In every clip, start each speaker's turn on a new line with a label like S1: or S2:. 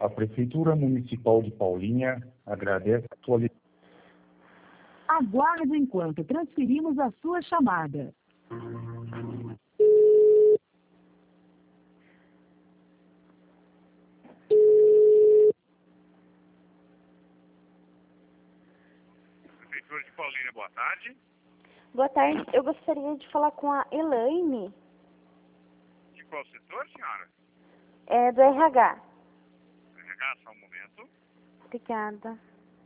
S1: A Prefeitura Municipal de Paulínia agradece a sua licença.
S2: Aguarde enquanto transferimos a sua chamada.
S3: Prefeitura de Paulínia, boa tarde.
S4: Boa tarde, eu gostaria de falar com a Elaine.
S3: De qual setor, senhora?
S4: É do RH.
S3: RH, só um momento.
S4: Obrigada.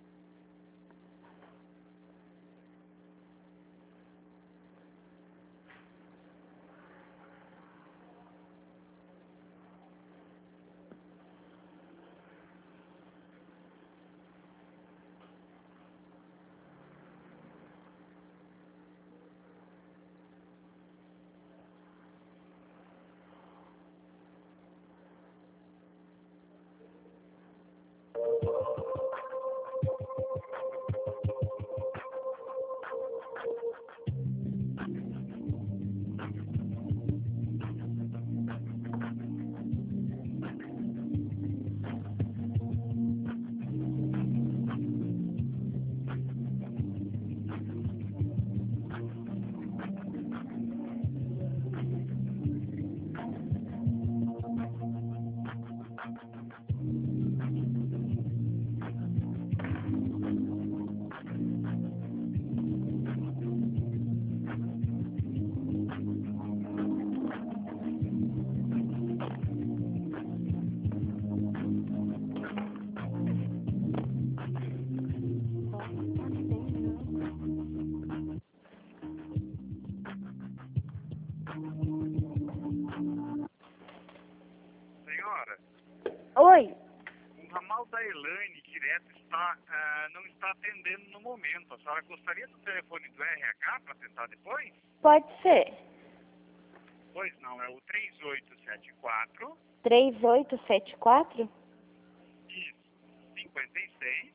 S3: Senhora,
S4: Oi,
S3: o ramal da Elaine direto não está atendendo no momento. A senhora gostaria do telefone do RH para tentar depois?
S4: pode ser.
S3: Pois não, é o 3874
S4: 3874?
S3: isso, 56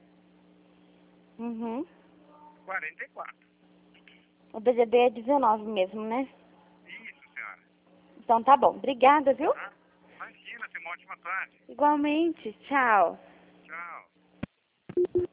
S4: Uhum.
S3: 44.
S4: O BDB é 19 mesmo, né?
S3: Isso, senhora.
S4: Então tá bom. Obrigada, viu?
S3: Tá? Imagina, tenha uma ótima tarde.
S4: Igualmente. Tchau.
S3: Tchau.